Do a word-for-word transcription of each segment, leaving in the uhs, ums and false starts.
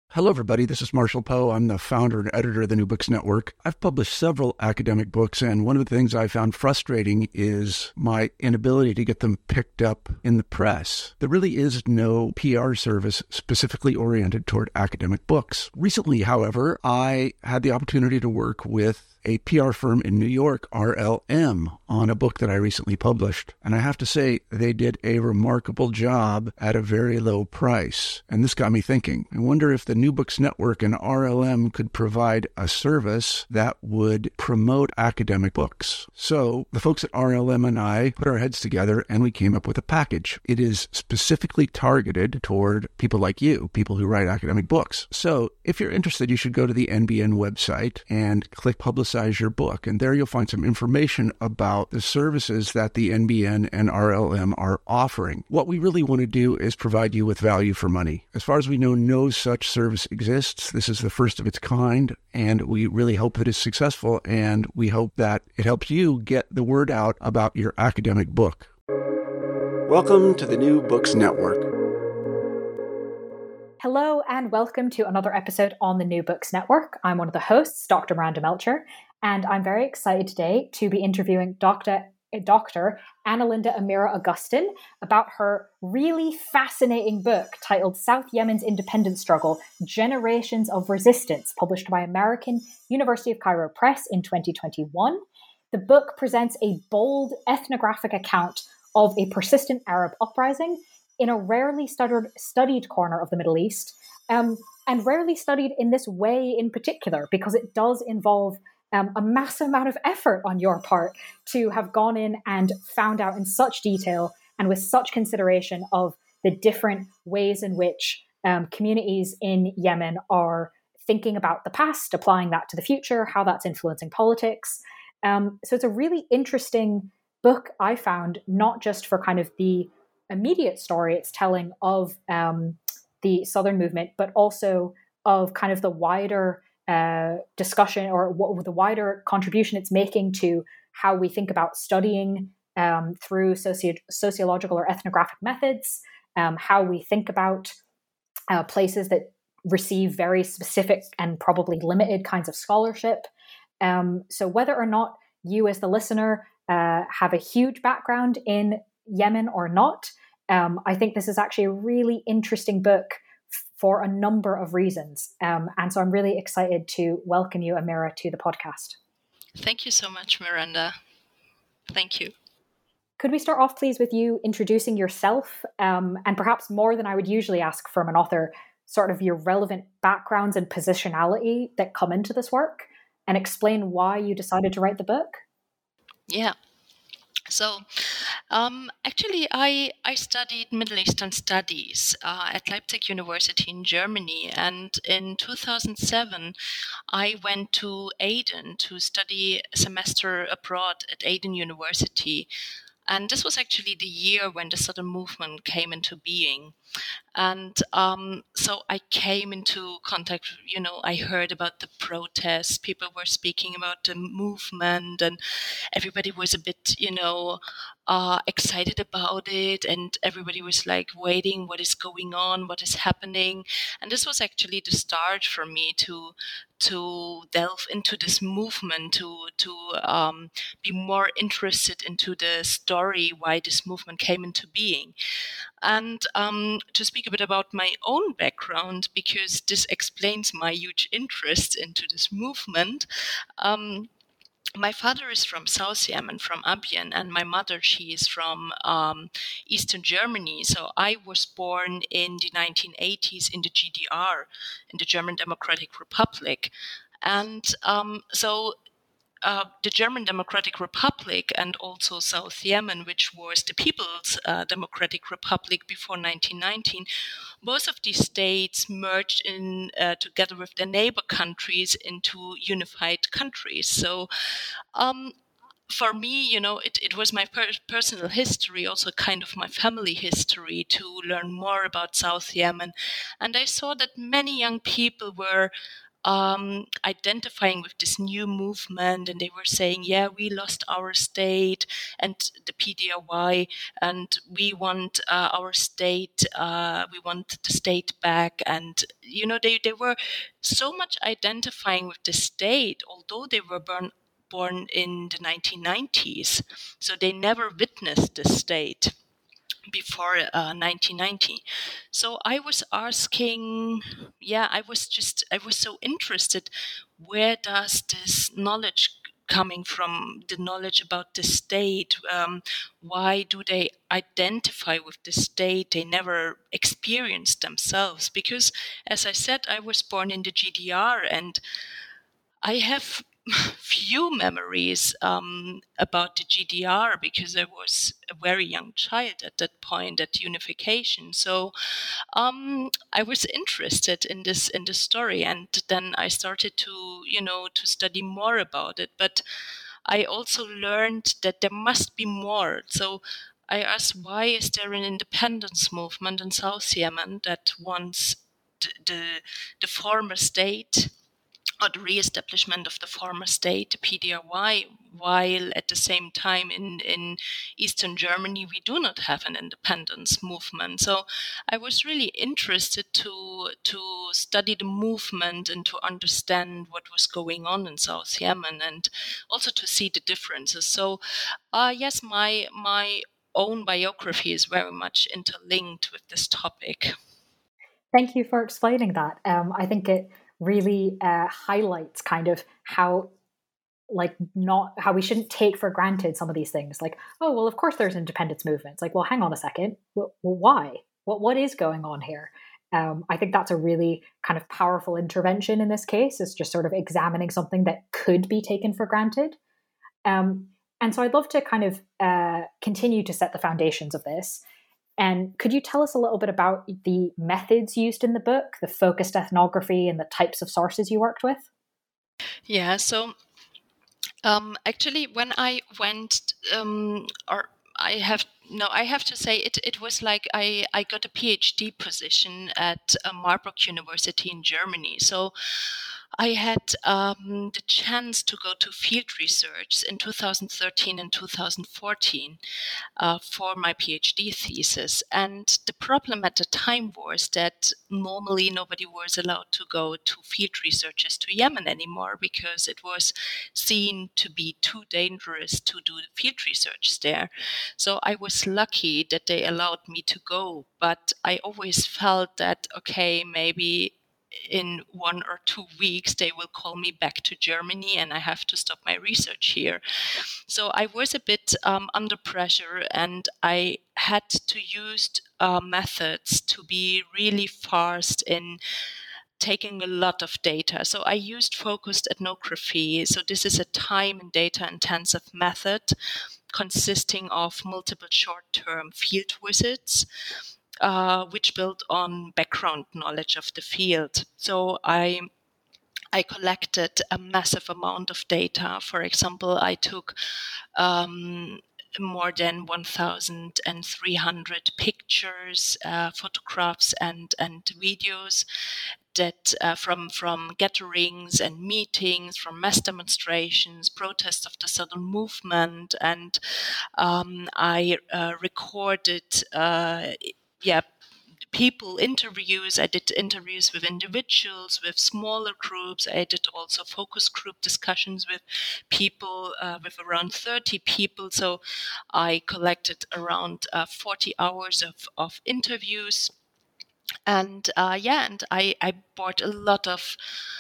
Hello, everybody. This is Marshall Poe. I'm the founder and editor of the New Books Network. I've published several academic books, and one of the things I found frustrating is my inability to get them picked up in the press. There really is no P R service specifically oriented toward academic books. Recently, however, I had the opportunity to work with a P R firm in New York, R L M, on a book that I recently published. And I have to say, they did a remarkable job at a very low price. And this got me thinking. I wonder if the New Books Network and R L M could provide a service that would promote academic books. So the folks at R L M and I put our heads together and we came up with a package. It is specifically targeted toward people like you, people who write academic books. So if you're interested, you should go to the N B N website and click Publicize your book. And there you'll find some information about the services that the N B N and R L M are offering. What we really want to do is provide you with value for money. As far as we know, no such service exists. This is the first of its kind, and we really hope that it's successful, and we hope that it helps you get the word out about your academic book. Welcome to the New Books Network. Hello and welcome to another episode on the New Books Network. I'm one of the hosts, Doctor Miranda Melcher, and I'm very excited today to be interviewing Doctor Doctor Annalinda Amira Augustine about her really fascinating book titled South Yemen's Independence Struggle, Generations of Resistance, published by American University of Cairo Press in twenty twenty-one. The book presents a bold ethnographic account of a persistent Arab uprising in a rarely studied, studied corner of the Middle East, um, and rarely studied in this way in particular, because it does involve um, a massive amount of effort on your part to have gone in and found out in such detail and with such consideration of the different ways in which um, communities in Yemen are thinking about the past, applying that to the future, how that's influencing politics. Um, so it's a really interesting book, I found, not just for kind of the immediate story it's telling of um, the Southern movement, but also of kind of the wider uh, discussion or what, the wider contribution it's making to how we think about studying um, through socio- sociological or ethnographic methods, um, how we think about uh, places that receive very specific and probably limited kinds of scholarship. Um, so whether or not you as the listener uh, have a huge background in Yemen or not, Um, I think this is actually a really interesting book f- for a number of reasons. Um, and so I'm really excited to welcome you, Amira, to the podcast. Thank you so much, Miranda. Thank you. Could we start off, please, with you introducing yourself um, and perhaps more than I would usually ask from an author, sort of your relevant backgrounds and positionality that come into this work, and explain why you decided to write the book? Yeah. So, um, actually, I I studied Middle Eastern Studies uh, at Leipzig University in Germany, and in two thousand seven, I went to Aden to study a semester abroad at Aden University, and this was actually the year when the Southern movement came into being. And um, so I came into contact, you know, I heard about the protests, people were speaking about the movement, and everybody was a bit, you know, uh, excited about it. And everybody was like waiting, what is going on, what is happening. And this was actually the start for me to to delve into this movement, to to um, be more interested into the story, why this movement came into being. And um, to speak a bit about my own background, because this explains my huge interest into this movement. Um, my father is from South Yemen, from Abyan, and my mother, she is from um, Eastern Germany. So I was born in the nineteen eighties in the G D R, in the German Democratic Republic. And um, so Uh, the German Democratic Republic and also South Yemen, which was the People's uh, Democratic Republic before nineteen nineteen, both of these states merged in uh, together with their neighbor countries into unified countries. So um, for me, you know, it, it was my per- personal history, also kind of my family history, to learn more about South Yemen. And I saw that many young people were um, identifying with this new movement, and they were saying, yeah, we lost our state and the P D R Y, and we want uh, our state, uh, we want the state back. And, you know, they, they were so much identifying with the state, although they were born, born in the nineteen nineties. So they never witnessed the state before uh, nineteen ninety. So I was asking, yeah, I was just, I was so interested, where does this knowledge coming from, the knowledge about the state, um, why do they identify with the state they never experienced themselves? Because, as I said, I was born in the G D R, and I have few memories um, about the G D R, because I was a very young child at that point at unification. So um, I was interested in this in the story, and then I started to you know to study more about it. But I also learned that there must be more. So I asked, why is there an independence movement in South Yemen that wants the the, the former state, or the re-establishment of the former state, the P D R Y, while at the same time in, in Eastern Germany we do not have an independence movement. So I was really interested to to study the movement and to understand what was going on in South Yemen, and also to see the differences. So uh, yes, my my own biography is very much interlinked with this topic. Thank you for explaining that. Um, I think it really uh, highlights kind of how, like, not how we shouldn't take for granted some of these things. Like, oh, well, of course there's independence movements. Like, well, hang on a second. Well, well why? What what is going on here? Um, I think that's a really kind of powerful intervention in this case. Is just sort of examining something that could be taken for granted. Um, and so I'd love to kind of uh, continue to set the foundations of this. And could you tell us a little bit about the methods used in the book, the focused ethnography, and the types of sources you worked with? Yeah, so um, actually, when I went, um, or I have no, I have to say it. It was like I, I got a PhD position at uh, Marburg University in Germany. So I had um, the chance to go to field research in two thousand thirteen and two thousand fourteen uh, for my PhD thesis. And the problem at the time was that normally nobody was allowed to go to field researches to Yemen anymore, because it was seen to be too dangerous to do the field research there. So I was lucky that they allowed me to go, but I always felt that, okay, maybe in one or two weeks they will call me back to Germany and I have to stop my research here. So I was a bit um, under pressure, and I had to use uh, methods to be really fast in taking a lot of data. So I used focused ethnography. So this is a time and data intensive method consisting of multiple short-term field visits, Uh, which built on background knowledge of the field. So I I collected a massive amount of data. For example, I took um, more than one thousand three hundred pictures, uh, photographs, and and videos that uh, from from gatherings and meetings, from mass demonstrations, protests of the Southern Movement, and um, I uh, recorded. Uh, yeah, people interviews. I did interviews with individuals, with smaller groups. I did also focus group discussions with people, uh, with around thirty people. So I collected around uh, forty hours of, of interviews. And uh, yeah, and I, I bought a lot of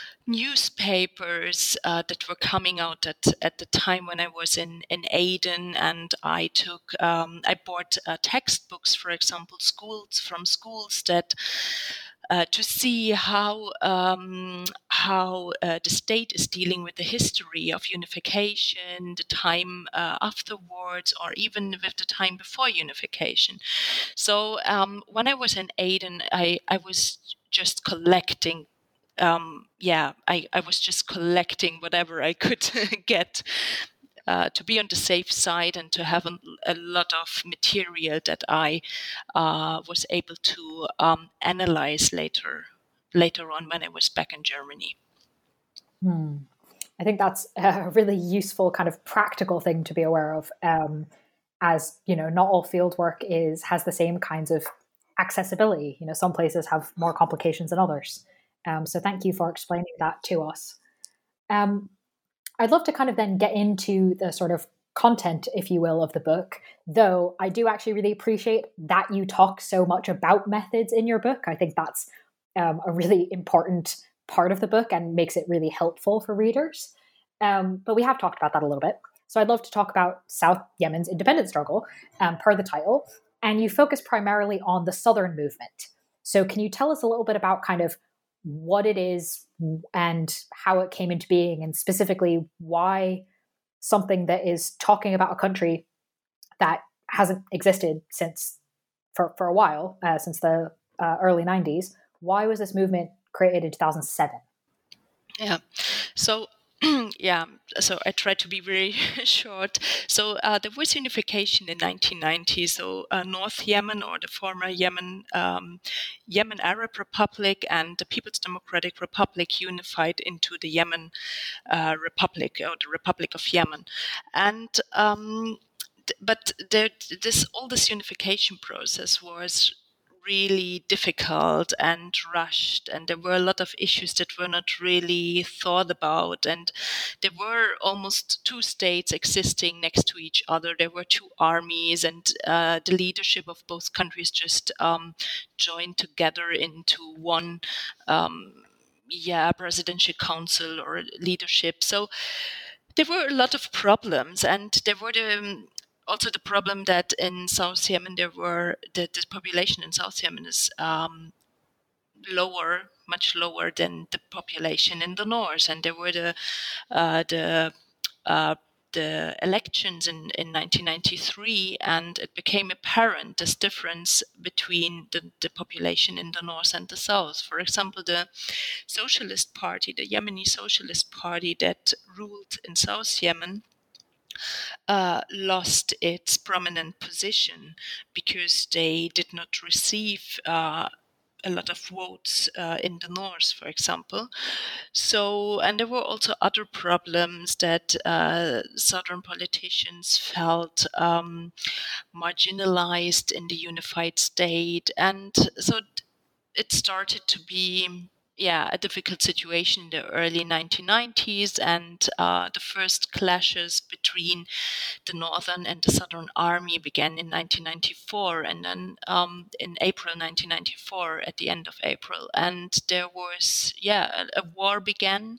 newspapers uh, that were coming out at, at the time when I was in, in Aden, and I took um, I bought uh, textbooks, for example, schools from schools that uh, to see how um, how uh, the state is dealing with the history of unification, the time uh, afterwards, or even with the time before unification. So um, when I was in Aden, I, I was just collecting Um, yeah, I, I was just collecting whatever I could get uh, to be on the safe side and to have a, a lot of material that I uh, was able to um, analyze later later on when I was back in Germany. Hmm. I think that's a really useful kind of practical thing to be aware of, um, as you know, not all fieldwork is has the same kinds of accessibility. You know, some places have more complications than others. Um, so thank you for explaining that to us. Um, I'd love to kind of then get into the sort of content, if you will, of the book, though I do actually really appreciate that you talk so much about methods in your book. I think that's um, a really important part of the book and makes it really helpful for readers. Um, but we have talked about that a little bit. So I'd love to talk about South Yemen's independence struggle, um, per the title. And you focus primarily on the Southern movement. So can you tell us a little bit about kind of what it is and how it came into being, and specifically why something that is talking about a country that hasn't existed since for, for a while, uh, since the uh, early nineties, why was this movement created in two thousand seven? Yeah. So yeah, so I try to be very short. So uh, there was unification in nineteen ninety. So uh, North Yemen, or the former Yemen, um, Yemen Arab Republic, and the People's Democratic Republic unified into the Yemen uh, Republic, or the Republic of Yemen, and um, th- but there, this all this unification process was really difficult and rushed, and there were a lot of issues that were not really thought about, and there were almost two states existing next to each other. There were two armies, and uh, the leadership of both countries just um, joined together into one um, yeah presidential council or leadership. So there were a lot of problems, and there were the um, also the problem that in South Yemen there were the, the population in South Yemen is um, lower, much lower than the population in the north, and there were the uh, the uh, the elections in, in nineteen ninety-three, and it became apparent this difference between the, the population in the north and the south. For example, the Socialist Party, the Yemeni Socialist Party that ruled in South Yemen, uh, lost its prominent position because they did not receive uh, a lot of votes uh, in the north, for example. So, and there were also other problems that uh, southern politicians felt um, marginalized in the unified state, and so it started to be yeah a difficult situation in the early nineteen nineties, and uh, the first clashes between the northern and the southern army began in nineteen ninety-four, and then um, in April nineteen ninety-four, at the end of April, and there was yeah a, a war began,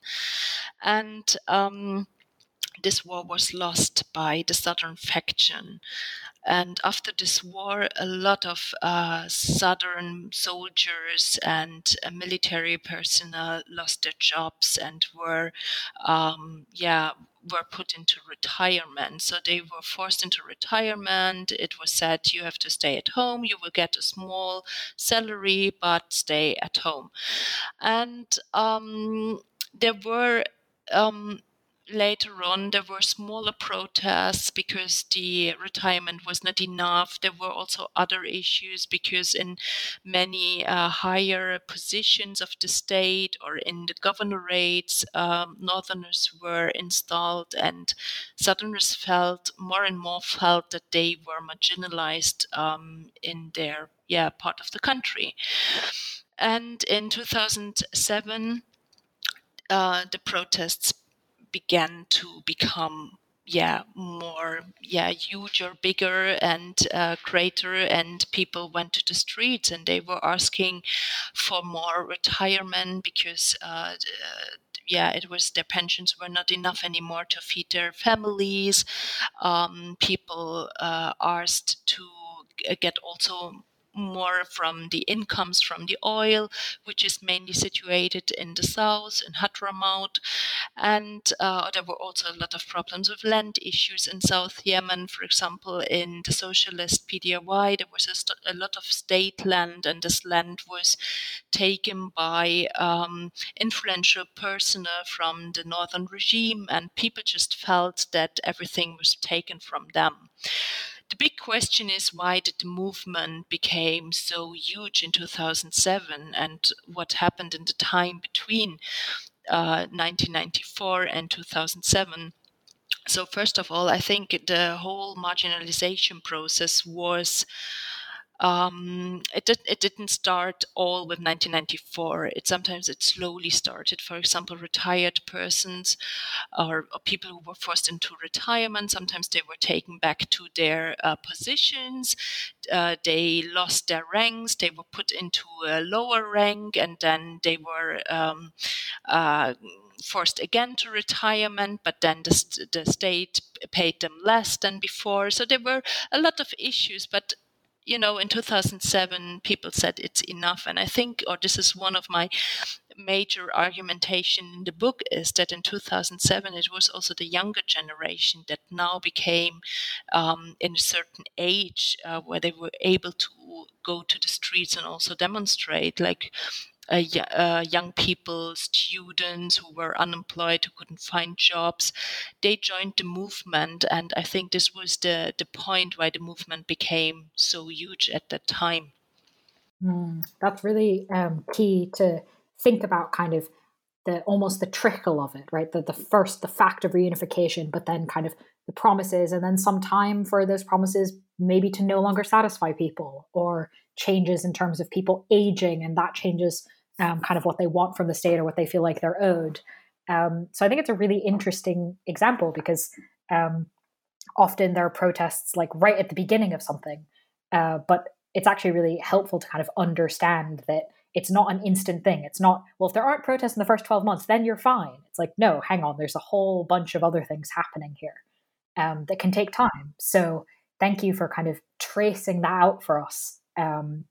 and um, this war was lost by the southern faction. And after this war, a lot of uh, southern soldiers and uh, military personnel lost their jobs and were, um, yeah, were put into retirement. So they were forced into retirement. It was said, you have to stay at home. You will get a small salary, but stay at home. And um, there were um, later on, there were smaller protests because the retirement was not enough. There were also other issues because in many uh, higher positions of the state or in the governorates, um, Northerners were installed, and Southerners felt more and more felt that they were marginalized um, in their yeah part of the country. And in two thousand seven, uh, the protests began to become yeah more yeah huger, bigger, and uh, greater, and people went to the streets and they were asking for more retirement because uh, yeah it was their pensions were not enough anymore to feed their families. Um, people uh, asked to get also more from the incomes from the oil, which is mainly situated in the south, in Hadramaut. And uh, there were also a lot of problems with land issues in South Yemen. For example, in the socialist P D R Y, there was a, st- a lot of state land, and this land was taken by um, influential personnel from the northern regime, and people just felt that everything was taken from them. The big question is, why did the movement become so huge in two thousand seven, and what happened in the time between? uh, nineteen ninety-four and two thousand seven. So first of all, I think the whole marginalization process was Um, it did. It didn't start all with nineteen ninety-four. It sometimes it slowly started. For example, retired persons or, or people who were forced into retirement. Sometimes they were taken back to their uh, positions. Uh, they lost their ranks. They were put into a lower rank, and then they were um, uh, forced again to retirement. But then the, st- the state paid them less than before. So there were a lot of issues, but you know, in two thousand seven, people said it's enough. And I think, or this is one of my major argumentation in the book, is that in two thousand seven, it was also the younger generation that now became um, in a certain age uh, where they were able to go to the streets and also demonstrate, like Uh, uh, young people, students who were unemployed, who couldn't find jobs. They joined the movement, and I think this was the, the point why the movement became so huge at that time. Mm, that's really um, key to think about, kind of the almost the trickle of it, right? The, the first, the fact of reunification, but then kind of the promises, and then some time for those promises maybe to no longer satisfy people, or changes in terms of people aging, and that changes um, kind of what they want from the state or what they feel like they're owed. Um, so I think it's a really interesting example, because um, often there are protests like right at the beginning of something, uh, but it's actually really helpful to kind of understand that it's not an instant thing. It's not, well, if there aren't protests in the first twelve months, then you're fine. It's like, no, hang on, there's a whole bunch of other things happening here um, that can take time. So thank you for kind of tracing that out for us um,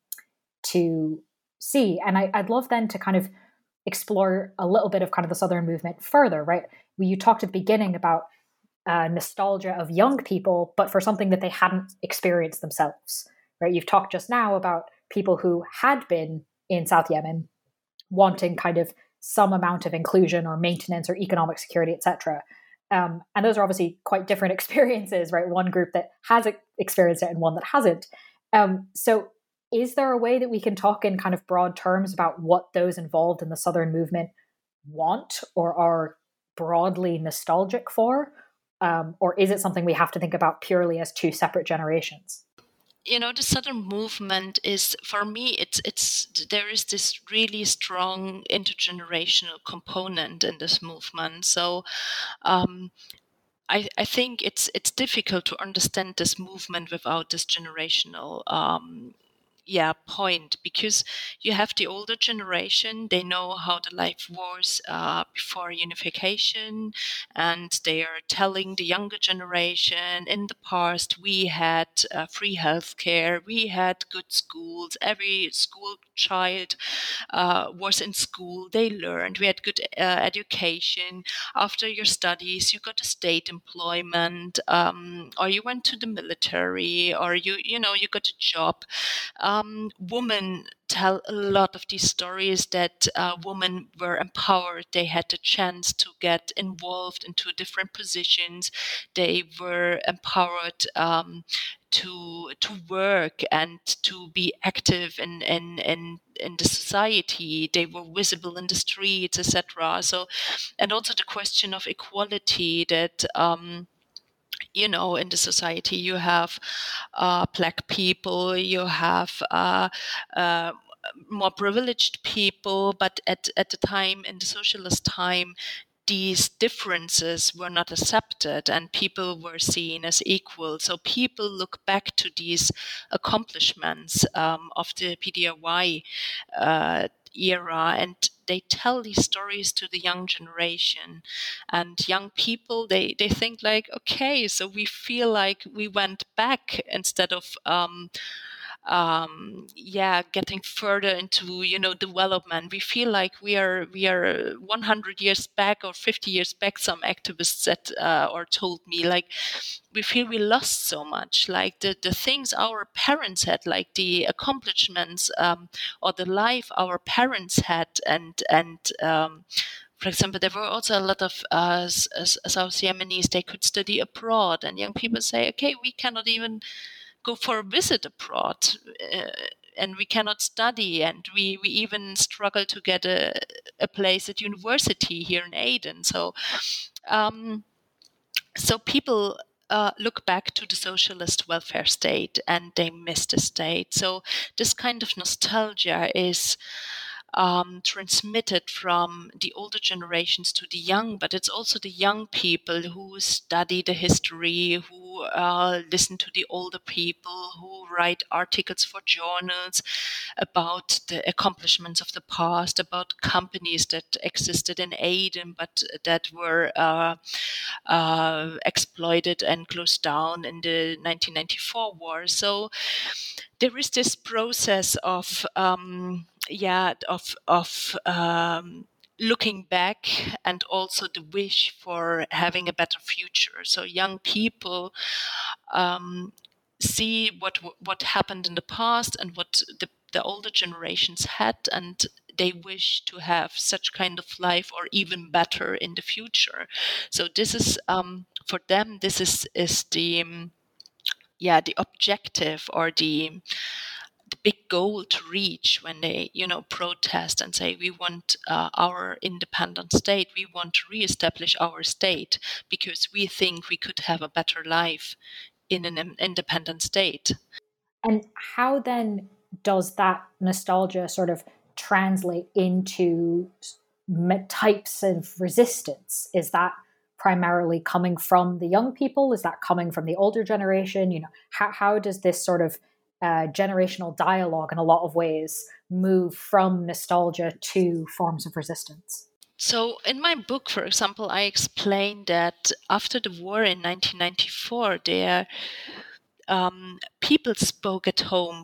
to see. And I, I'd love then to kind of explore a little bit of kind of the Southern movement further, right? You talked at the beginning about uh, nostalgia of young people, but for something that they hadn't experienced themselves, right? You've talked just now about people who had been in South Yemen wanting kind of some amount of inclusion or maintenance or economic security, et cetera. Um, and those are obviously quite different experiences, right? One group that has experienced it and one that hasn't. Um, so is there a way that we can talk in kind of broad terms about what those involved in the Southern movement want or are broadly nostalgic for? Um, or is it something we have to think about purely as two separate generations? You know, the Southern movement is, for me, it's it's there is this really strong intergenerational component in this movement. So um, I, I think it's it's difficult to understand this movement without this generational um, yeah point, because you have the older generation. They know how the life was uh, before unification, and they are telling the younger generation, in the past we had uh, free healthcare, we had good schools, every school child uh, was in school, they learned, we had good uh, education. After your studies you got a state employment, um, or you went to the military, or you you know you got a job. Um, women tell a lot of these stories that uh, women were empowered. They had the chance to get involved into different positions. They were empowered um, to to work and to be active in in in, in the society. They were visible in the streets, et cetera. So, and also the question of equality, that. Um, you know, in the society, you have uh, black people, you have uh, uh, more privileged people, but at, at the time, in the socialist time, these differences were not accepted and people were seen as equal. So people look back to these accomplishments um, of the P D R Y uh, era, and they tell these stories to the young generation. And young people, they, they think like, okay, so we feel like we went back instead of um, um yeah getting further into, you know, development. We feel like we are we are one hundred years back or fifty years back. Some activists said uh, or told me, like, we feel we lost so much, like the the things our parents had, like the accomplishments um or the life our parents had. And and um for example, there were also a lot of uh, South Yemenis, they could study abroad, and young people say, okay, we cannot even go for a visit abroad. Uh, and we cannot study, and we, we even struggle to get a, a place at university here in Aden. So, um, so people uh, look back to the socialist welfare state and they miss the state. So this kind of nostalgia is Um, transmitted from the older generations to the young, but it's also the young people who study the history, who uh, listen to the older people, who write articles for journals about the accomplishments of the past, about companies that existed in Aden but that were uh, uh, exploited and closed down in the nineteen ninety-four war. So there is this process of um, yeah of of um, looking back, and also the wish for having a better future. So young people um, see what what happened in the past and what the, the older generations had, and they wish to have such kind of life or even better in the future. So this is um, for them. This is is the um, yeah the objective, or the the big goal to reach when they, you know, protest and say, we want uh, our independent state, we want to reestablish our state because we think we could have a better life in an independent state. And how then does that nostalgia sort of translate into types of resistance? Is that primarily coming from the young people? Is that coming from the older generation? You know, how, how does this sort of uh, generational dialogue in a lot of ways move from nostalgia to forms of resistance? So in my book, for example, I explained that after the war in nineteen ninety-four, there um, people spoke at home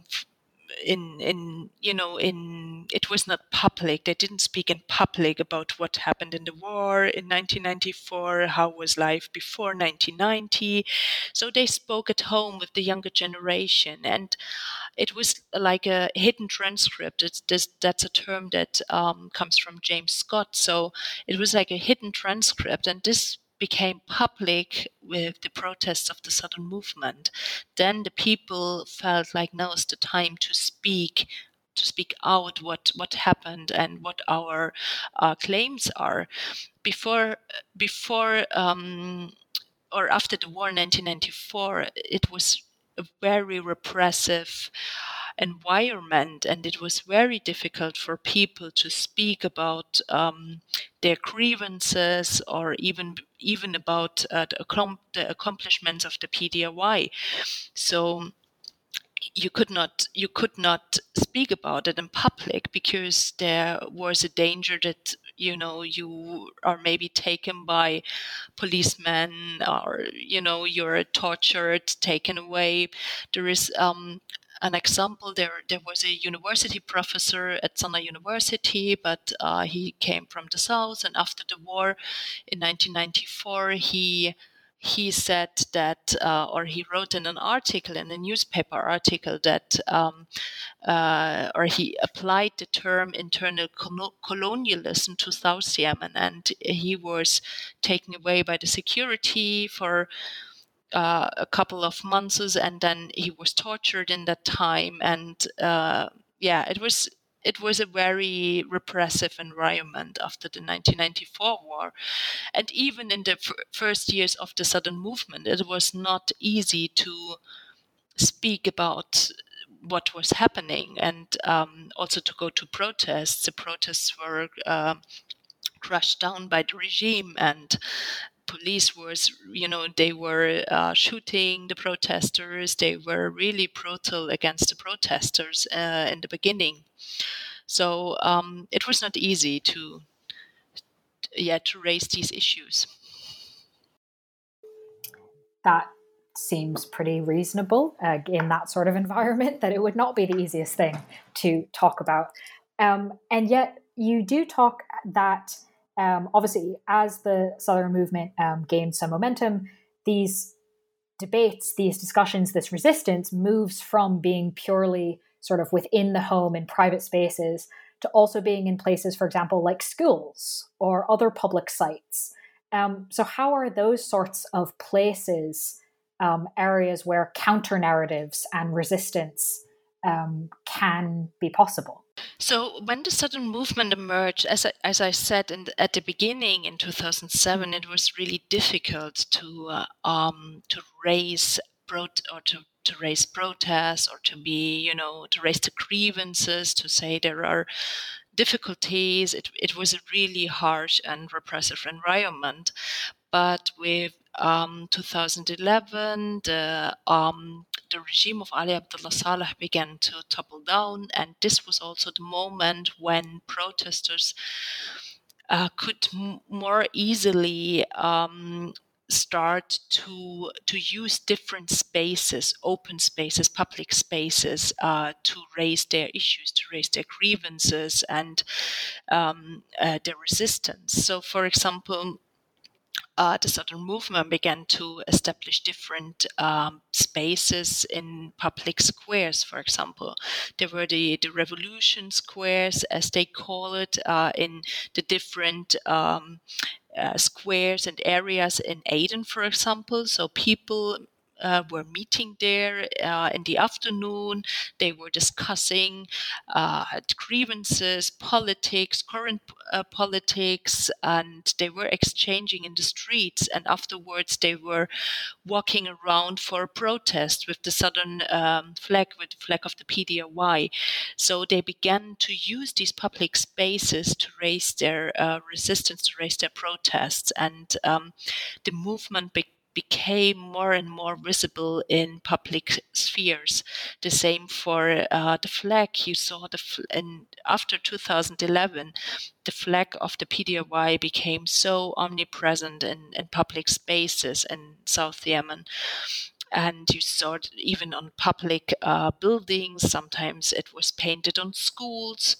in in you know in it was not public. They didn't speak in public about what happened in the war in nineteen ninety-four, how was life before nineteen ninety. So they spoke at home with the younger generation, and it was like a hidden transcript. It's this, that's a term that um, comes from James Scott. So it was like a hidden transcript, and this became public with the protests of the Southern movement. Then the people felt like now is the time to speak, to speak out what, what happened and what our uh, claims are. Before, before um, or after the war in nineteen ninety-four, it was a very repressive environment, and it was very difficult for people to speak about um, their grievances, or even even about uh, the, accom- the accomplishments of the P D R Y. So you could not you could not speak about it in public because there was a danger that, you know, you are maybe taken by policemen, or, you know, you're tortured, taken away. There is um, an example. There there was a university professor at Sana University, but uh, he came from the south, and after the war in nineteen ninety-four, he he said that, uh, or he wrote in an article, in a newspaper article, that, um, uh, or he applied the term internal colonialism to South Yemen, and he was taken away by the security for uh, a couple of months, and then he was tortured in that time, and uh, yeah, it was it was a very repressive environment after the nineteen ninety-four war. And even in the f- first years of the Southern movement, it was not easy to speak about what was happening, and um, also to go to protests. The protests were uh, crushed down by the regime, and police was, you know, they were uh, shooting the protesters. They were really brutal against the protesters uh, in the beginning. So um, it was not easy to, yeah, to raise these issues. That seems pretty reasonable uh, in that sort of environment, that it would not be the easiest thing to talk about. Um, and yet you do talk that um, obviously as the Southern movement um, gained some momentum, these debates, these discussions, this resistance moves from being purely sort of within the home in private spaces to also being in places, for example, like schools or other public sites. Um, so how are those sorts of places um, areas where counter narratives and resistance um, can be possible. So when the Southern Movement emerged, as I, as I said in the, at the beginning in two thousand seven, it was really difficult to uh, um, to raise pro- or to to raise protests or to be, you know, to raise the grievances, to say there are difficulties. It it was a really harsh and repressive environment. But with um, two thousand eleven, the um, the regime of Ali Abdullah Saleh began to topple down, and this was also the moment when protesters uh, could m- more easily um, start to to use different spaces, open spaces, public spaces, uh, to raise their issues, to raise their grievances and um, uh, their resistance. So, for example, Uh, the Southern Movement began to establish different um, spaces in public squares, for example. There were the, the revolution squares, as they call it, uh, in the different um, uh, squares and areas in Aden, for example. So people uh, were meeting there uh, in the afternoon. They were discussing uh, grievances, politics, current uh, politics, and they were exchanging in the streets. And afterwards, they were walking around for a protest with the Southern um, flag, with the flag of the P D R Y. So they began to use these public spaces to raise their uh, resistance, to raise their protests. And um, the movement be- became more and more visible in public spheres. The same for uh, the flag. You saw the fl- and after two thousand eleven, the flag of the P D R Y became so omnipresent in, in public spaces in South Yemen. And you saw it even on public uh, buildings. Sometimes it was painted on schools.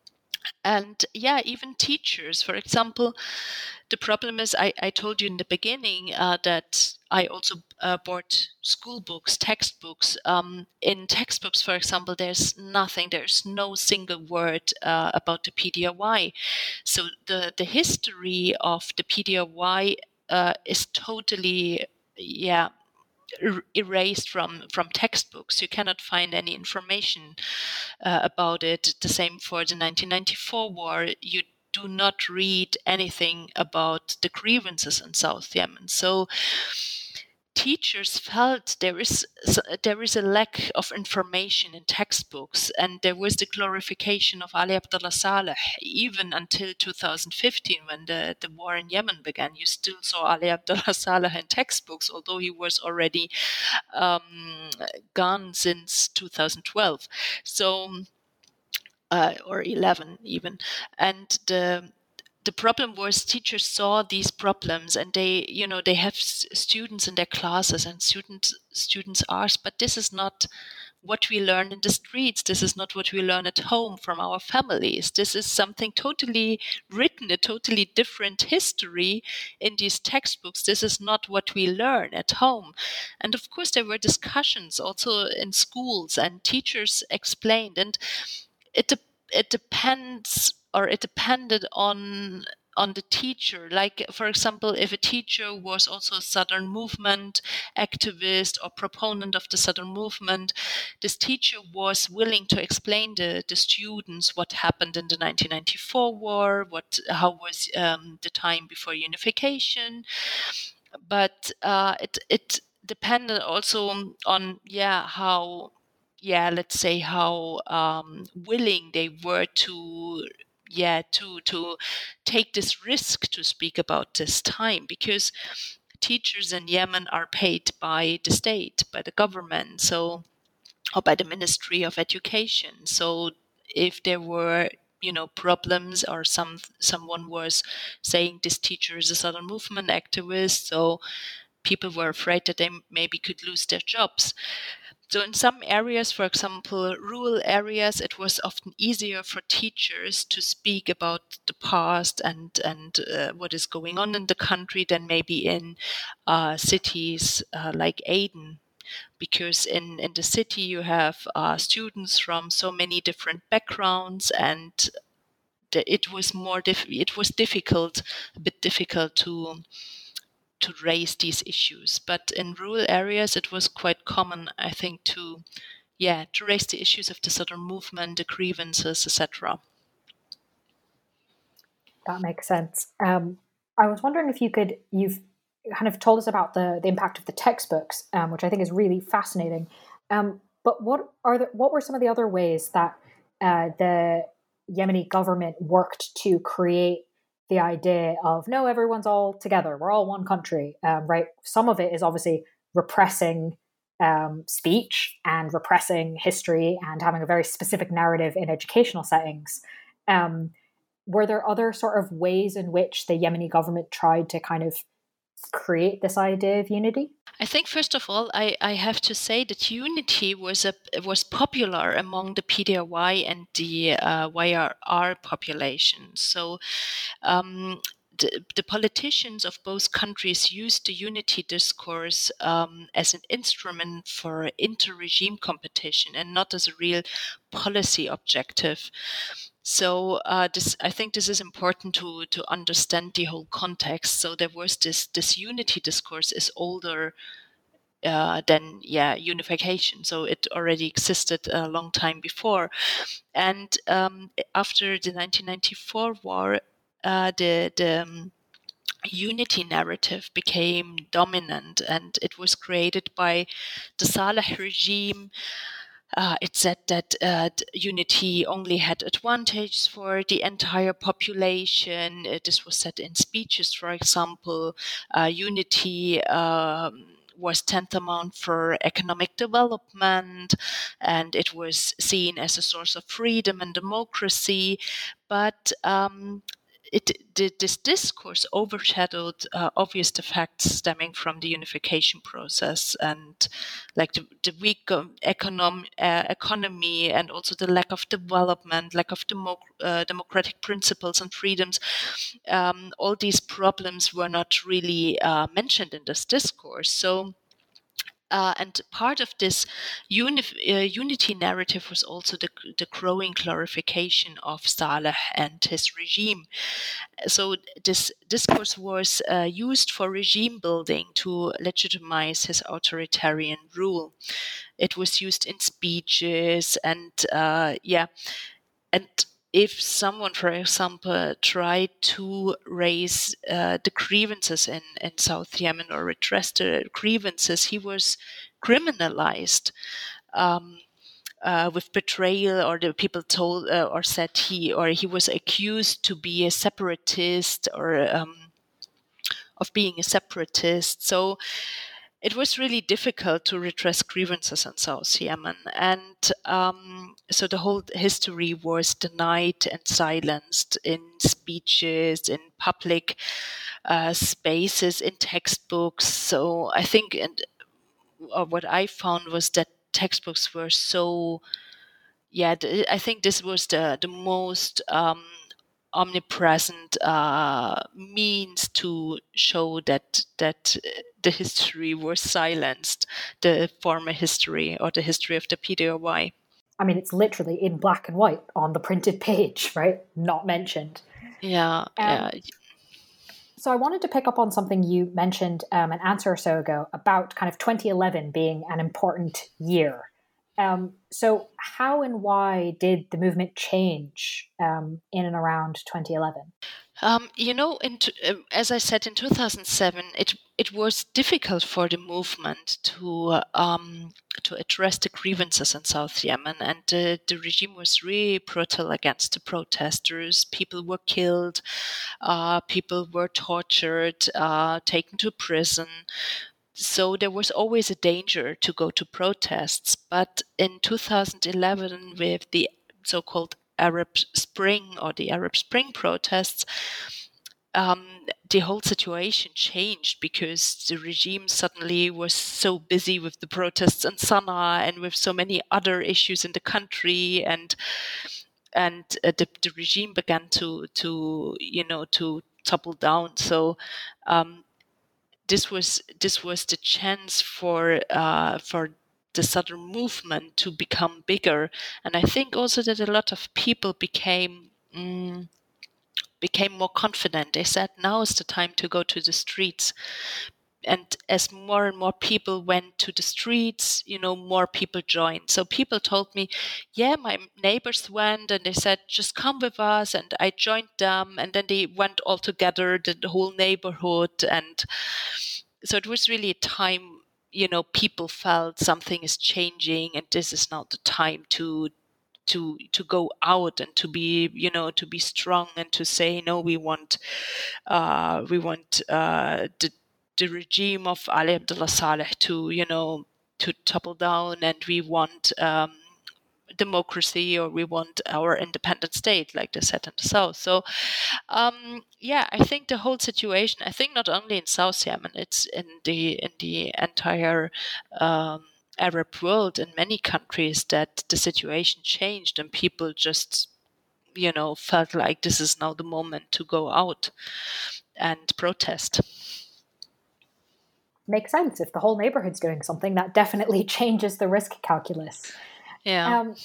And yeah, even teachers, for example. The problem is, I, I told you in the beginning uh, that I also uh, bought school books, textbooks. Um, in textbooks, for example, there's nothing, there's no single word uh, about the P D R Y. So the, the history of the P D R Y uh, is totally, yeah, er- erased from, from textbooks. You cannot find any information uh, about it. The same for the nineteen ninety-four war. You do not read anything about the grievances in South Yemen. So teachers felt there is there is a lack of information in textbooks, and there was the glorification of Ali Abdullah Saleh even until two thousand fifteen, when the, the war in Yemen began. You still saw Ali Abdullah Saleh in textbooks, although he was already um, gone since two thousand twelve. So uh, or eleven even. And the the problem was teachers saw these problems, and they, you know, they have s- students in their classes, and students students ask, but this is not what we learn in the streets. This is not what we learn at home from our families. This is something totally written, a totally different history in these textbooks. This is not what we learn at home. And of course, there were discussions also in schools, and teachers explained, and it de- it depends, or it depended on on the teacher. Like, for example, if a teacher was also a Southern Movement activist or proponent of the Southern Movement, this teacher was willing to explain to the students what happened in the nineteen ninety-four war, what how was um, the time before unification. But uh, it it depended also on, yeah, how, yeah, let's say how um, willing they were to, yeah, to to take this risk to speak about this time, because teachers in Yemen are paid by the state, by the government, so, or by the Ministry of Education. So if there were, you know, problems, or some someone was saying this teacher is a Southern Movement activist, so people were afraid that they maybe could lose their jobs. So in some areas, for example, rural areas, it was often easier for teachers to speak about the past and and uh, what is going on in the country than maybe in uh, cities uh, like Aden. Because in, in the city you have uh, students from so many different backgrounds, and the, it was more diff- it was difficult, a bit difficult to to raise these issues. But in rural areas, it was quite common, I think, to yeah, to raise the issues of the Southern movement, the grievances, et cetera. That makes sense. Um, I was wondering if you could, you've kind of told us about the, the impact of the textbooks, um, which I think is really fascinating. Um, but what are the, what were some of the other ways that uh, the Yemeni government worked to create the idea of, no, everyone's all together, we're all one country, um, right? Some of it is obviously repressing um, speech and repressing history and having a very specific narrative in educational settings. Um, were there other sort of ways in which the Yemeni government tried to kind of create this idea of unity? I think first of all, I, I have to say that unity was a was popular among the P D R Y and the uh, Y R R population. So um, the, the politicians of both countries used the unity discourse um, as an instrument for inter-regime competition and not as a real policy objective. So uh, this, I think this is important to to understand the whole context. So there was this this unity discourse is older uh, than yeah unification. So it already existed a long time before, and um, after the nineteen ninety-four war, uh, the the um, unity narrative became dominant, and it was created by the Saleh regime. Uh, it said that uh, unity only had advantages for the entire population. Uh, this was said in speeches, for example. Uh, unity um, was tantamount for economic development, and it was seen as a source of freedom and democracy. But um, It, this discourse overshadowed uh, obvious defects stemming from the unification process, and like the, the weak um, econom, uh, economy and also the lack of development, lack of demo, uh, democratic principles and freedoms. Um, all these problems were not really uh, mentioned in this discourse. So Uh, and part of this uni- uh, unity narrative was also the, the growing glorification of Saleh and his regime. So this discourse was uh, used for regime building to legitimize his authoritarian rule. It was used in speeches and uh, yeah, and if someone, for example, tried to raise uh, the grievances in, in South Yemen or redress the grievances, he was criminalized um, uh, with betrayal, or the people told uh, or said he or he was accused to be a separatist or um, of being a separatist. So it was really difficult to redress grievances in South Yemen. And um, so the whole history was denied and silenced in speeches, in public uh, spaces, in textbooks. So I think, and or what I found was that textbooks were so, yeah, th- I think this was the, the most um, omnipresent uh, means to show that that the history was silenced, the former history or the history of the P D R Y. I mean, it's literally in black and white on the printed page, right? Not mentioned. Yeah, um, yeah. So I wanted to pick up on something you mentioned um, an answer or so ago about kind of twenty eleven being an important year. Um, so how and why did the movement change um, in and around twenty eleven? Um, you know, in t- uh, as I said, in two thousand seven, it it was difficult for the movement to um, to address the grievances in South Yemen, and uh, the regime was really brutal against the protesters. People were killed, uh, people were tortured, uh, taken to prison. So there was always a danger to go to protests. But in two thousand eleven, with the so-called Arab Spring or the Arab Spring protests, um, the whole situation changed because the regime suddenly was so busy with the protests in Sana'a and with so many other issues in the country, and and uh, the, the regime began to to you know to topple down. So um, this was this was the chance for uh, for the Southern movement to become bigger, and I think also that a lot of people became. Mm, became more confident. They said now is the time to go to the streets. and as more and more people went to the streets, you know, more people joined. So people told me, yeah, my neighbors went and they said, just come with us. And I joined them. And then they went all together, the, the whole neighborhood. And so it was really a time, you know, people felt something is changing and this is now the time to to to go out and to be, you know, to be strong and to say, no, we want uh, we want uh, the the regime of Ali Abdullah Saleh to, you know, to topple down, and we want um, democracy, or we want our independent state, like they said in the South. So, um, yeah, I think the whole situation, I think not only in South Yemen, it's in the in the entire um, Arab world, in many countries, that the situation changed and people just, you know, felt like this is now the moment to go out and protest. Makes sense. If the whole neighborhood's doing something, that definitely changes the risk calculus. Yeah. Um,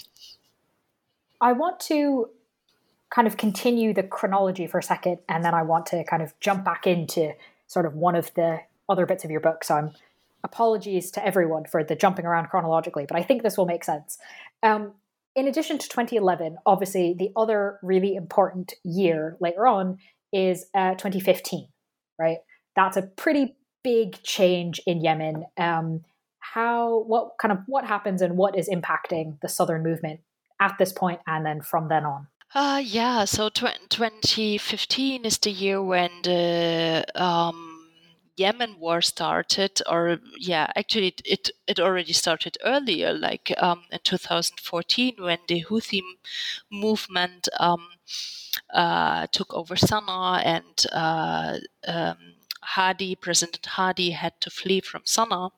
I want to kind of continue the chronology for a second, and then I want to kind of jump back into sort of one of the other bits of your book. So I'm apologies to everyone for the jumping around chronologically, but I think this will make sense. Um, in addition to twenty eleven, obviously the other really important year later on is uh, twenty fifteen, right? That's a pretty big change in Yemen. Um, how, what kind of, what happens and what is impacting the Southern movement at this point and then from then on? Uh, yeah, so tw- twenty fifteen is the year when the um, Yemen war started, or yeah, actually it, it, it already started earlier, like um, in two thousand fourteen, when the Houthi movement um, uh, took over Sana'a, and uh, um, Hadi, President Hadi, had to flee from Sana'a.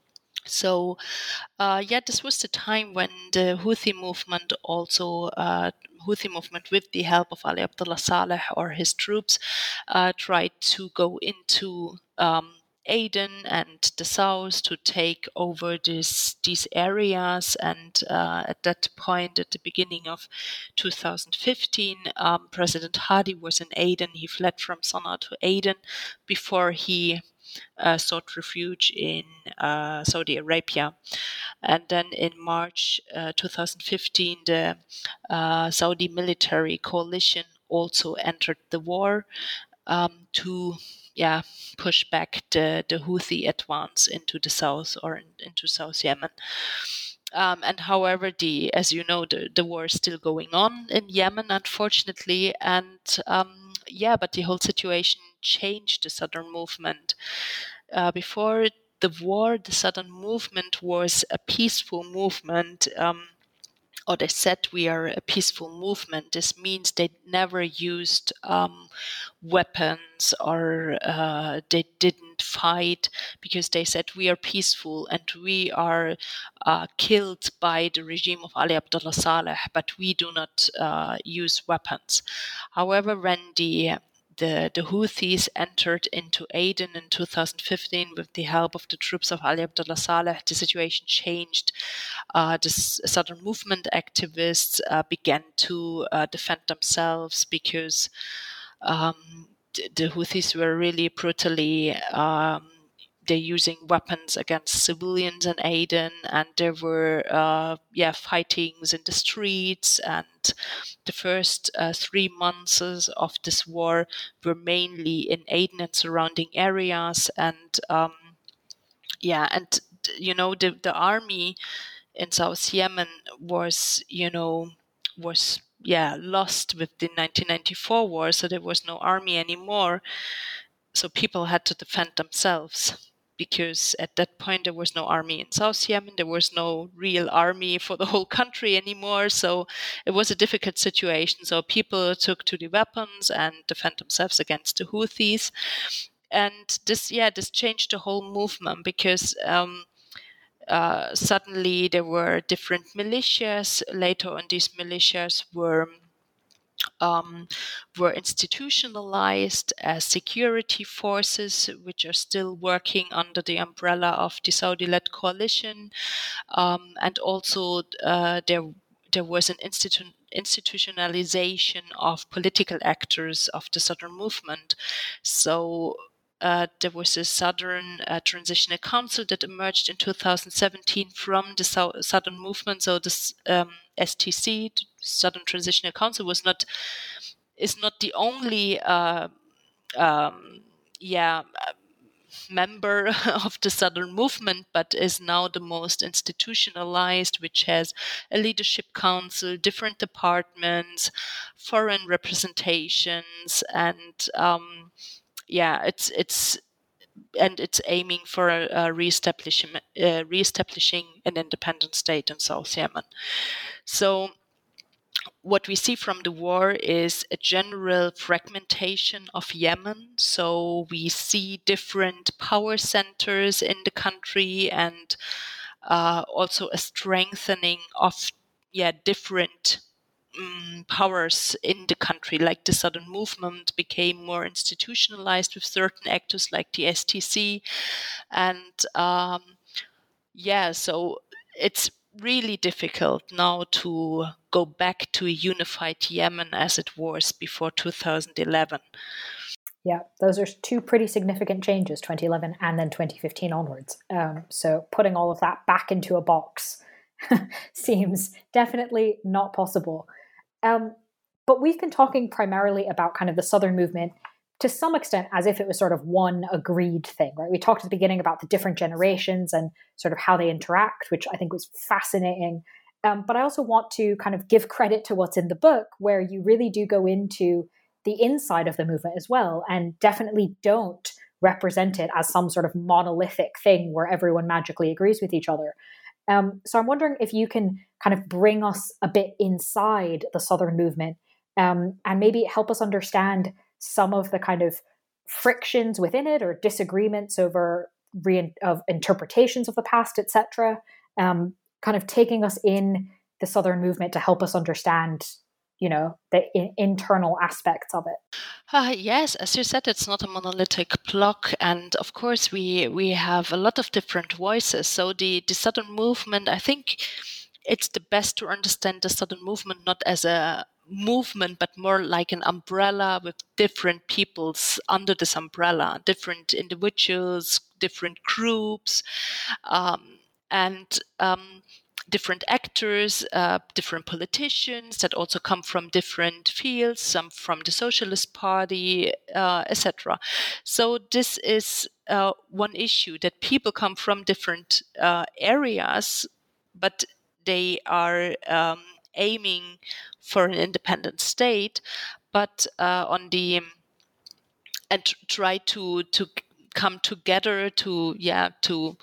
So, uh, yeah, this was the time when the Houthi movement also, uh, Houthi movement with the help of Ali Abdullah Saleh or his troops, uh, tried to go into um, Aden and the south to take over this, these areas. And uh, at that point, at the beginning of two thousand fifteen, um, President Hadi was in Aden. He fled from Sana'a to Aden before he Uh, sought refuge in uh, Saudi Arabia. And then in March uh, two thousand fifteen, the uh, Saudi military coalition also entered the war um, to yeah, push back the, the Houthi advance into the south, or in, into South Yemen. Um, and however, the as you know, the, the war is still going on in Yemen, unfortunately. And um, yeah, but the whole situation changed the Southern movement. Uh, before the war, the Southern movement was a peaceful movement. Um, or they said we are a peaceful movement. This means they never used um, weapons, or uh, they didn't fight, because they said we are peaceful and we are uh, killed by the regime of Ali Abdullah Saleh, but we do not uh, use weapons. However, when the The, the Houthis entered into Aden in two thousand fifteen with the help of the troops of Ali Abdullah Saleh, the situation changed. Uh, the Southern movement activists uh, began to uh, defend themselves, because um, the, the Houthis were really brutally um, they're using weapons against civilians in Aden, and there were uh, yeah fightings in the streets. And the first uh, three months of this war were mainly in Aden and surrounding areas. And um, yeah, and you know the the army in South Yemen was you know was yeah lost with the nineteen ninety-four war, so there was no army anymore. So people had to defend themselves, because at that point there was no army in South Yemen, there was no real army for the whole country anymore. So it was a difficult situation. So people took to the weapons and defend themselves against the Houthis. And this, yeah, this changed the whole movement, because um, uh, suddenly there were different militias. Later on, these militias were Um, were institutionalized as security forces, which are still working under the umbrella of the Saudi-led coalition. Um, and also uh, there there was an institu- institutionalization of political actors of the Southern movement. So uh, there was a Southern uh, Transitional Council that emerged in two thousand seventeen from the so- Southern Movement. So this um, S T C, Southern Transitional Council, was not is not the only uh, um, yeah. member of the Southern Movement, but is now the most institutionalized, which has a leadership council, different departments, foreign representations, and um, yeah, it's it's and it's aiming for a, a reestablishing uh, reestablishing an independent state in South Yemen. So what we see from the war is a general fragmentation of Yemen. So we see different power centers in the country, and uh, also a strengthening of yeah different um, powers in the country. Like the Southern Movement became more institutionalized with certain actors like the S T C, and um, yeah, so it's really difficult now to go back to a unified Yemen as it was before two thousand eleven. Yeah, those are two pretty significant changes, twenty eleven and then twenty fifteen onwards. Um, so putting all of that back into a box seems definitely not possible. Um, but we've been talking primarily about kind of the Southern movement to some extent as if it was sort of one agreed thing, right? We talked at the beginning about the different generations and sort of how they interact, which I think was fascinating. Um, but I also want to kind of give credit to what's in the book, where you really do go into the inside of the movement as well, and definitely don't represent it as some sort of monolithic thing where everyone magically agrees with each other. Um, so I'm wondering if you can kind of bring us a bit inside the Southern movement, um, and maybe help us understand some of the kind of frictions within it or disagreements over re- of interpretations of the past, et cetera. Um, kind of taking us in the Southern movement to help us understand, you know, the in- internal aspects of it. Uh, yes, as you said, it's not a monolithic block, and of course we we have a lot of different voices. So the the Southern movement, I think it's the best to understand the Southern movement not as a movement, but more like an umbrella with different peoples under this umbrella, different individuals, different groups, um, and um, different actors, uh, different politicians that also come from different fields, some from the Socialist Party, uh, et cetera. So this is uh, one issue, that people come from different uh, areas, but they are um, aiming for an independent state, but uh, on the and try to to come together to yeah to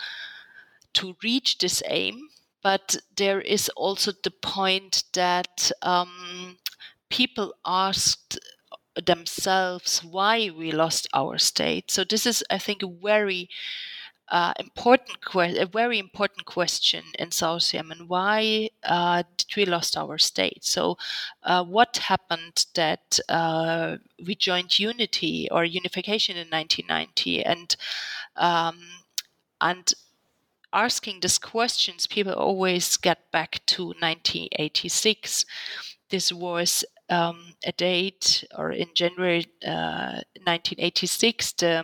to reach this aim. But there is also the point that um, people asked themselves why we lost our state. So this is, I think, a very uh, important que- a very important question in South Yemen. Why uh, did we lost our state? So uh, what happened that uh, we joined unity or unification in nineteen ninety, and um, and asking these questions, people always get back to nineteen eighty-six. This was um, a date, or in January uh, nineteen eighty-six, the,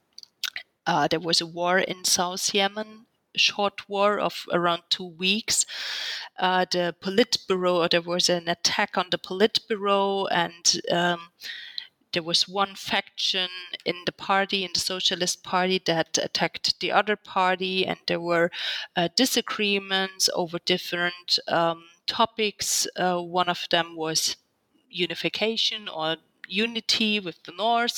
uh, there was a war in South Yemen, a short war of around two weeks. Uh, the Politburo, or there was an attack on the Politburo, and um, there was one faction in the party, in the Socialist Party, that attacked the other party, and there were uh, disagreements over different um, topics. Uh, one of them was unification or unity with the North.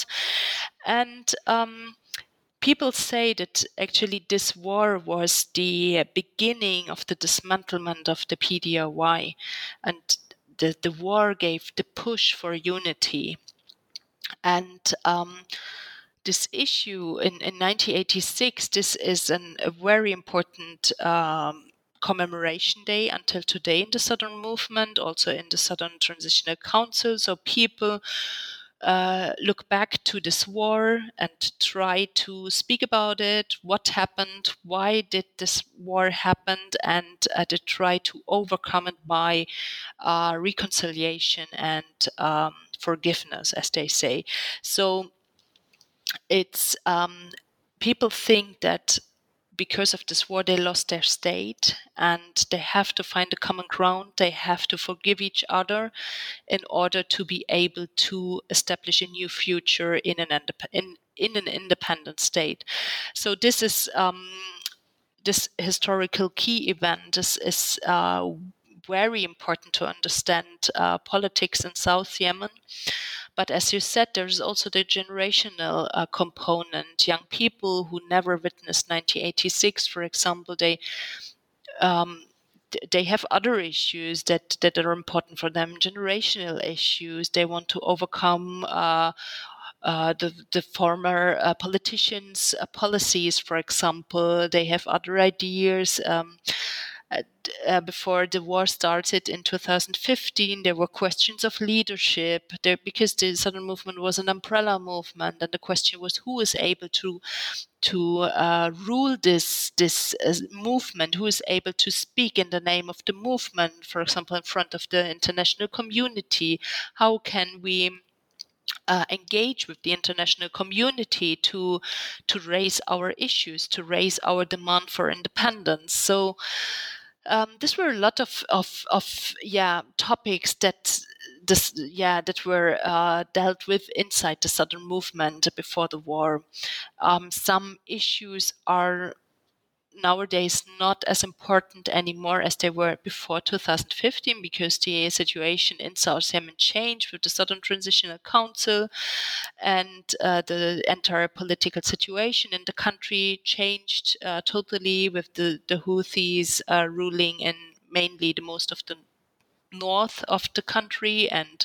And um, people say that actually this war was the beginning of the dismantlement of the P D R Y, and the, the war gave the push for unity. And um, this issue in, in nineteen eighty-six, this is an, a very important um, commemoration day until today in the Southern movement, also in the Southern Transitional Council. So people uh, look back to this war and try to speak about it, what happened, why did this war happen, and uh, they try to overcome it by uh, reconciliation and um, forgiveness, as they say. So it's um, people think that because of this war, they lost their state and they have to find a common ground. They have to forgive each other in order to be able to establish a new future in an, indep- in, in an independent state. So this is um, this historical key event. This is uh, very important to understand uh, politics in South Yemen. But as you said, there's also the generational uh, component. Young people who never witnessed nineteen eighty-six, for example, they um, they have other issues that, that are important for them, generational issues. They want to overcome uh, uh, the, the former uh, politicians' uh, policies, for example. They have other ideas. Um, Uh, before the war started in two thousand fifteen, there were questions of leadership there because the Southern Movement was an umbrella movement, and the question was who is able to to uh, rule this this uh, movement, who is able to speak in the name of the movement, for example, in front of the international community. How can we Uh, engage with the international community to to raise our issues, to raise our demand for independence? So um, these were a lot of of, of yeah topics that this yeah that were uh, dealt with inside the Southern Movement before the war. Um, some issues are nowadays not as important anymore as they were before two thousand fifteen, because the situation in South Yemen changed with the Southern Transitional Council, and uh, the entire political situation in the country changed uh, totally, with the, the Houthis uh, ruling in mainly the most of the north of the country. And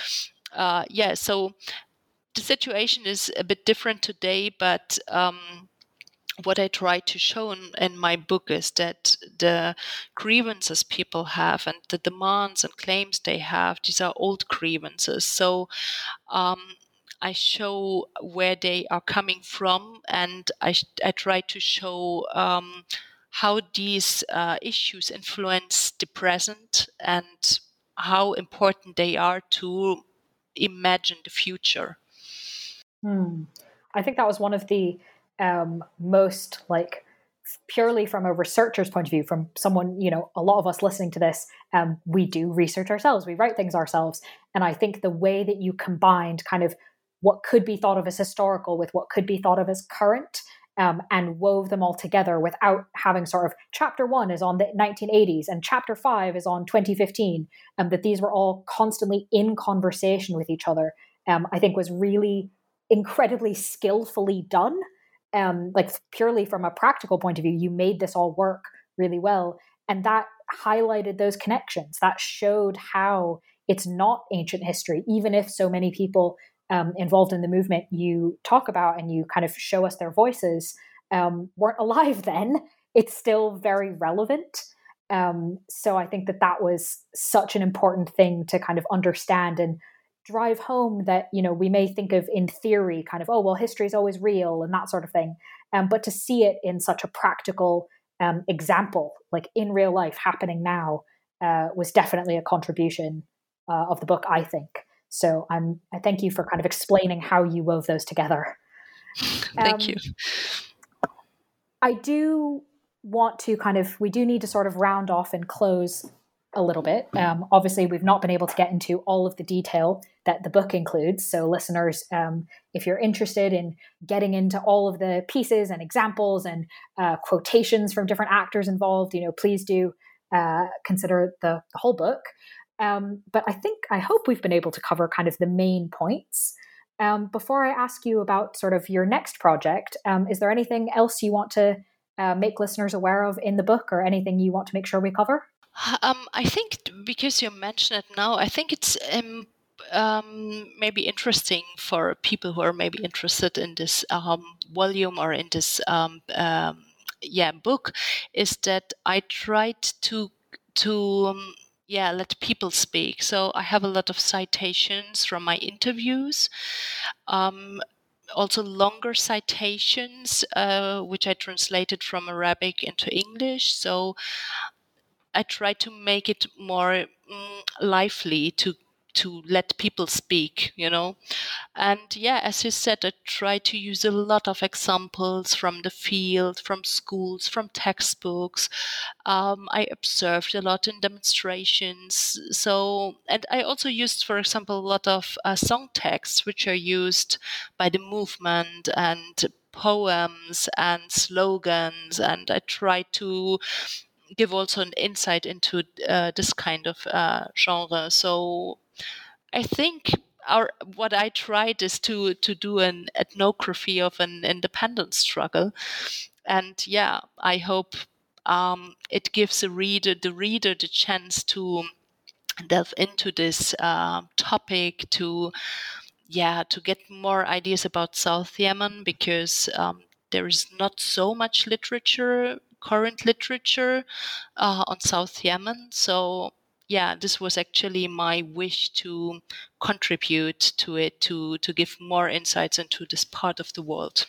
uh, yeah, so the situation is a bit different today, but um, what I try to show in, in my book is that the grievances people have and the demands and claims they have, these are old grievances. So um, I show where they are coming from, and I, I try to show um, how these uh, issues influence the present and how important they are to imagine the future. Hmm. I think that was one of the um, most, like, purely from a researcher's point of view, from someone, you know, a lot of us listening to this, um, we do research ourselves, we write things ourselves. And I think the way that you combined kind of what could be thought of as historical with what could be thought of as current, um, and wove them all together without having sort of chapter one is on the nineteen eighties and chapter five is on twenty fifteen, um, that these were all constantly in conversation with each other, um, I think was really incredibly skillfully done. Um, like purely from a practical point of view, you made this all work really well. And that highlighted those connections. That showed how it's not ancient history, even if so many people um, involved in the movement you talk about and you kind of show us their voices um, weren't alive then. It's still very relevant. Um, so I think that that was such an important thing to kind of understand and drive home, that, you know, we may think of in theory kind of, oh, well, history is always real and that sort of thing. Um, but to see it in such a practical um, example, like in real life happening now, uh, was definitely a contribution uh, of the book, I think. So I'm, I thank you for kind of explaining how you wove those together. Thank um, you. I do want to kind of, we do need to sort of round off and close a little bit. Um, obviously, we've not been able to get into all of the detail that the book includes. So listeners, um, if you're interested in getting into all of the pieces and examples and uh, quotations from different actors involved, you know, please do uh, consider the, the whole book. Um, but I think, I hope we've been able to cover kind of the main points. Um, before I ask you about sort of your next project, um, is there anything else you want to uh, make listeners aware of in the book, or anything you want to make sure we cover? Um, I think because you mention it now, I think it's um, um, maybe interesting for people who are maybe interested in this um, volume or in this um, um, yeah book, is that I tried to to um, yeah let people speak. So I have a lot of citations from my interviews. Um, also longer citations, uh, which I translated from Arabic into English. So I try to make it more mm, lively, to to let people speak, you know. And yeah, as you said, I try to use a lot of examples from the field, from schools, from textbooks. Um, I observed a lot in demonstrations. So, and I also used, for example, a lot of uh, song texts, which are used by the movement, and poems and slogans. And I try to give also an insight into uh, this kind of uh, genre. So I think our what I tried is to to do an ethnography of an independence struggle, and yeah, I hope um, it gives a reader the reader the chance to delve into this uh, topic, to yeah to get more ideas about South Yemen, because um, there is not so much literature, current literature uh, on South Yemen. So yeah, this was actually my wish to contribute to it, to to give more insights into this part of the world.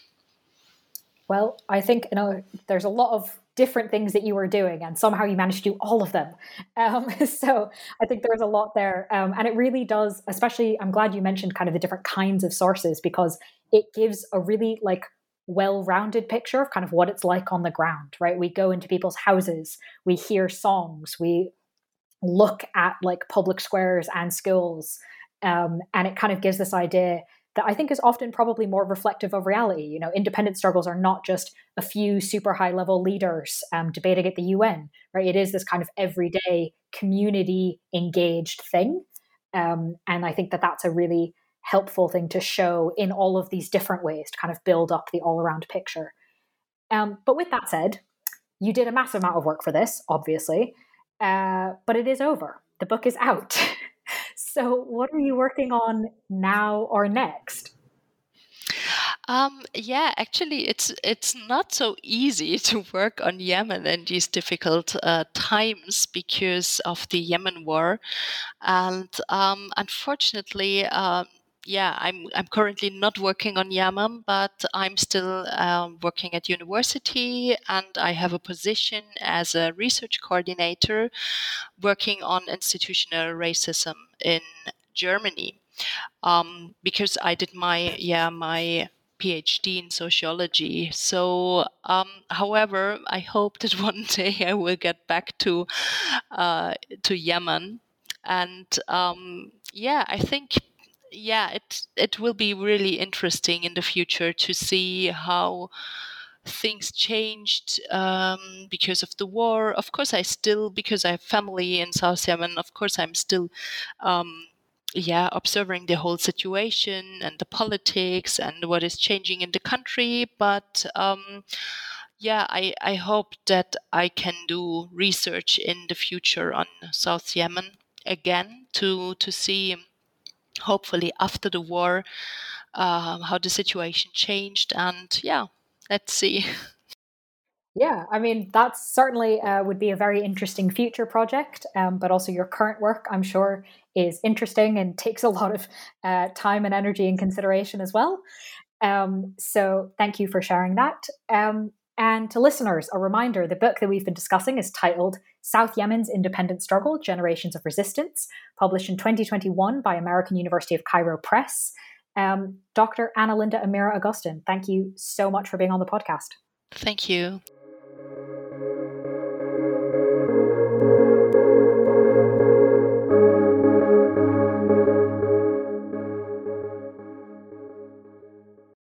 Well, I think, you know, there's a lot of different things that you were doing, and somehow you managed to do all of them. Um, so I think there's a lot there. Um, and it really does, especially, I'm glad you mentioned kind of the different kinds of sources, because it gives a really like well-rounded picture of kind of what it's like on the ground, right? We go into people's houses, we hear songs, we look at like public squares and schools. Um, and it kind of gives this idea that I think is often probably more reflective of reality. You know, independence struggles are not just a few super high level leaders um, debating at the U N, right? It is this kind of everyday community engaged thing. Um, and I think that that's a really helpful thing to show in all of these different ways to kind of build up the all around picture. Um, but with that said, you did a massive amount of work for this, obviously, uh, but it is over. The book is out. So what are you working on now or next? Um, yeah, actually, it's it's not so easy to work on Yemen in these difficult uh, times because of the Yemen war, and um, unfortunately, um, yeah, I'm I'm currently not working on Yemen, but I'm still um, working at university, and I have a position as a research coordinator, working on institutional racism in Germany. Um, because I did my yeah my PhD in sociology. So, um, however, I hope that one day I will get back to uh, to Yemen, and um, yeah, I think yeah it it will be really interesting in the future to see how things changed um, because of the war. Of course, I still, because I have family in South Yemen, of course, I'm still um, yeah, observing the whole situation and the politics and what is changing in the country. But um, yeah, I, I hope that I can do research in the future on South Yemen again to to see, hopefully after the war, um, how the situation changed. And yeah, let's see. Yeah, I mean, that's certainly uh, would be a very interesting future project, um, but also your current work, I'm sure, is interesting and takes a lot of uh, time and energy and consideration as well. Um, so thank you for sharing that. Um, and to listeners, a reminder, the book that we've been discussing is titled South Yemen's Independent Struggle, Generations of Resistance, published in twenty twenty-one by American University of Cairo Press. Um, Doctor Anna Linda Amira Augustin, thank you so much for being on the podcast. Thank you.